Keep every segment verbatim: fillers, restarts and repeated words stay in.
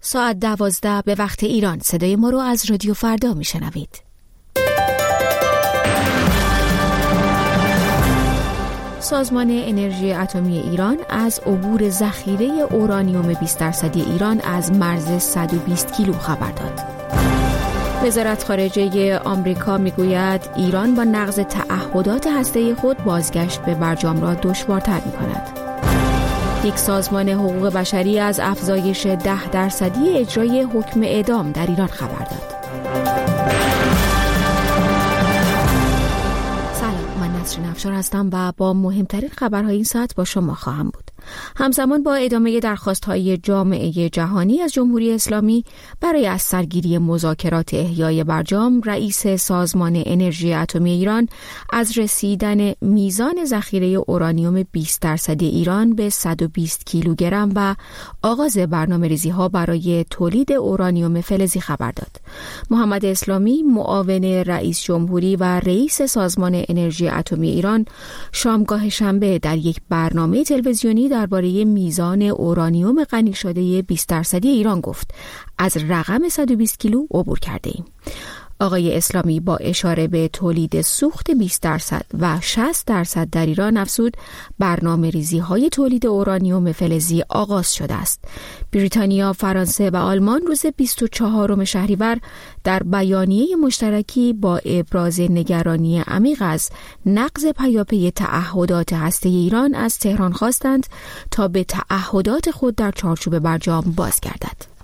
ساعت دوازده به وقت ایران صدای ما رو از رادیو فردا میشنوید. سازمان انرژی اتمی ایران از عبور ذخیره اورانیوم بیست درصدی ایران از مرز صد و بیست کیلو خبر داد. وزارت خارجه آمریکا میگوید ایران با نقض تعهدات هسته‌ای خود بازگشت به برجام را دشوارتر می‌کند. یک سازمان حقوق بشری از افزایش ده درصدی اجرای حکم اعدام در ایران خبر داد. سلام، من نسرین افشار هستم و با مهمترین خبرهای این ساعت با شما خواهم بود. همزمان با ادامه درخواست‌های جامعه جهانی از جمهوری اسلامی برای از سرگیری مذاکرات احیای برجام، رئیس سازمان انرژی اتمی ایران از رسیدن میزان ذخیره اورانیوم بیست درصدی ایران به صد و بیست کیلوگرم و آغاز برنامه‌ریزی‌ها برای تولید اورانیوم فلزی خبر داد. محمد اسلامی، معاون رئیس جمهوری و رئیس سازمان انرژی اتمی ایران، شامگاه شنبه در یک برنامه تلویزیونی درباره میزان اورانیوم غنی شده بیست درصدی ایران گفت: از رقم صد و بیست کیلو عبور کرده ایم. آقای اسلامی با اشاره به تولید سوخت بیست درصد و شصت درصد در ایران افزود برنامه ریزی های تولید اورانیوم فلزی آغاز شده است. بریتانیا، فرانسه و آلمان روز بیست و چهارم شهریور در بیانیه مشترکی با ابراز نگرانی عمیق از نقض پیاپی تعهدات هسته‌ای ایران از تهران خواستند تا به تعهدات خود در چارچوب برجام بازگردد.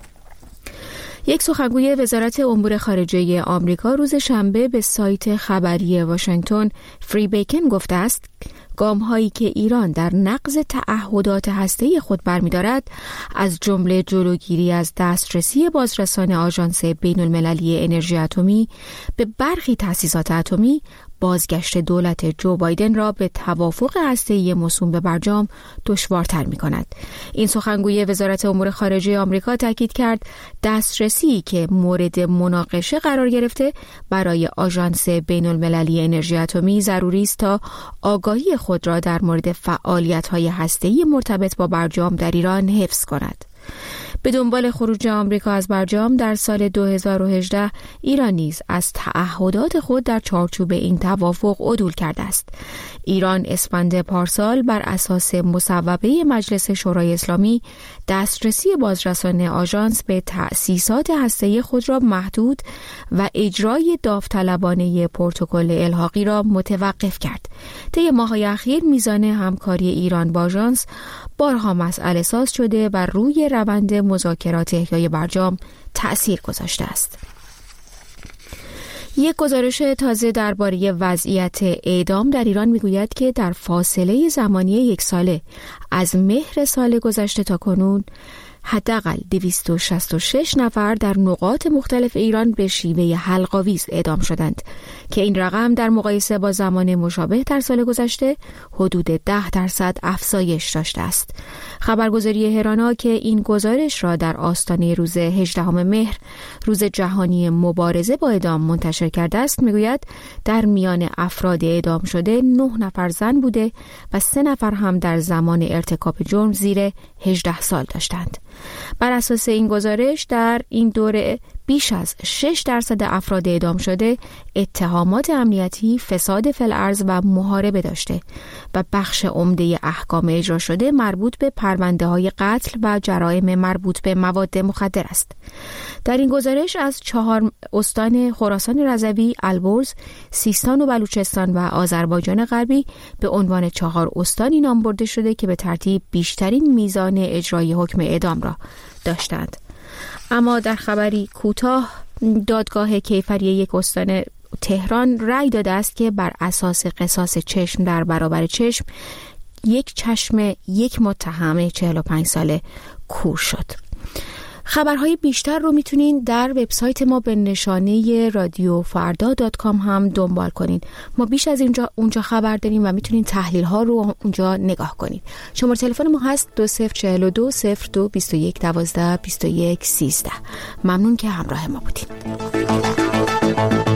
یک سخنگوی وزارت امور خارجه آمریکا روز شنبه به سایت خبری واشنگتن فری بیکن گفته است گام‌هایی که ایران در نقض تعهدات هسته‌ای خود برمی‌دارد از جمله جلوگیری از دسترسی بازرسان آژانس بین‌المللی انرژی اتمی به برخی تأسیسات اتمی، بازگشت دولت جو بایدن را به توافق هسته‌ای موسوم به برجام دشوارتر می‌کند. این سخنگوی وزارت امور خارجه آمریکا تاکید کرد دسترسی که مورد مناقشه قرار گرفته برای آژانس بین‌المللی انرژی اتمی ضروری است تا آگاهی خود را در مورد فعالیت‌های هسته‌ای مرتبط با برجام در ایران حفظ کند. به دنبال خروج آمریکا از برجام در سال دو هزار و هجده، ایران نیز از تعهدات خود در چارچوب این توافق عدول کرده است. ایران اسفند پارسال بر اساس مصوبه مجلس شورای اسلامی دسترسی بازرسان آژانس به تأسیسات هسته‌ای خود را محدود و اجرای داوطلبانه پروتکل الحاقی را متوقف کرد. طی ماه‌های اخیر میزان همکاری ایران با آژانس بارها مسئله ساز شده و روی روند مذاکرات احیای برجام تأثیر گذاشته است. یک گزارش تازه درباره وضعیت اعدام در ایران میگوید که در فاصله زمانی یک ساله از مهر سال گذشته تا کنون حداقل دویست و شصت و شش نفر در نقاط مختلف ایران به شیوه حلق‌آویز اعدام شدند که این رقم در مقایسه با زمان مشابه در سال گذشته حدود ده درصد افزایش داشته است. خبرگزاری هرانا که این گزارش را در آستانه روز هجدهم مهر، روز جهانی مبارزه با اعدام، منتشر کرده است، میگوید در میان افراد اعدام شده نه نفر زن بوده و سه نفر هم در زمان ارتکاب جرم زیر هجده سال داشتند. بر اساس این گزارش در این دوره بیش از شش درصد افراد اعدام شده اتهامات امنیتی، فساد فی الارض و محاربه داشته و بخش عمده احکام اجرا شده مربوط به پرونده‌های قتل و جرایم مربوط به مواد مخدر است. در این گزارش از چهار استان خراسان رضوی، البرز، سیستان و بلوچستان و آذربایجان غربی به عنوان چهار استانی نام برده شده که به ترتیب بیشترین میزان اجرای حکم اعدام را داشتند. اما در خبری کوتاه، دادگاه کیفری یک استان تهران رأی داده است که بر اساس قصاص چشم در برابر چشم یک چشم یک متهم چهل و پنج ساله کور شد. خبرهای بیشتر رو میتونین در وبسایت ما به نشانه رادیو فردا دات کام هم دنبال کنین. ما بیش از اینجا اونجا خبر داریم و میتونین تحلیل ها رو اونجا نگاه کنین. شماره تلفن ما هست دو صفر چهل و دو صفر دو بیست و یک دوازده بیست و یک سیزده. ممنون که همراه ما بودین.